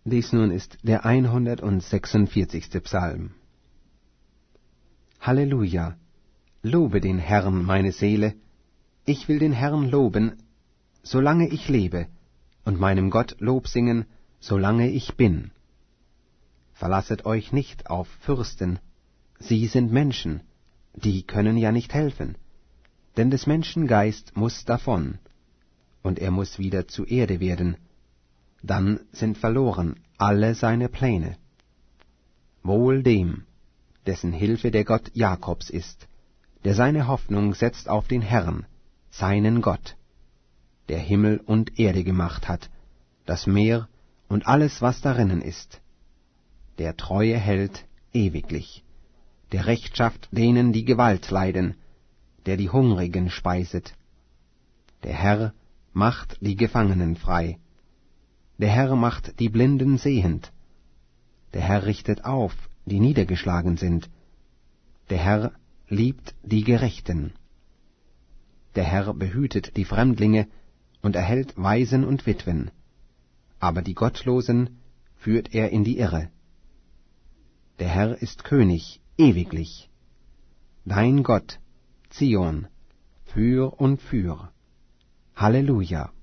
Dies nun ist der 146. Psalm. Halleluja! Lobe den Herrn, meine Seele. Ich will den Herrn loben, solange ich lebe, und meinem Gott Lob singen, solange ich bin. Verlasset euch nicht auf Fürsten, sie sind Menschen, die können ja nicht helfen, denn des Menschen Geist muß davon, und er muß wieder zu Erde werden, dann sind verloren alle seine Pläne. Wohl dem, dessen Hilfe der Gott Jakobs ist, der seine Hoffnung setzt auf den Herrn, seinen Gott, der Himmel und Erde gemacht hat, das Meer und alles, was darinnen ist, der Treue hält ewiglich, der Rechtschaft denen, die Gewalt leiden, der die Hungrigen speiset. Der Herr macht die Gefangenen frei, der Herr macht die Blinden sehend, der Herr richtet auf, die niedergeschlagen sind, der Herr liebt die Gerechten. Der Herr behütet die Fremdlinge und erhält Waisen und Witwen, aber die Gottlosen führt er in die Irre. Der Herr ist König ewiglich, dein Gott, Zion, für und für. Halleluja!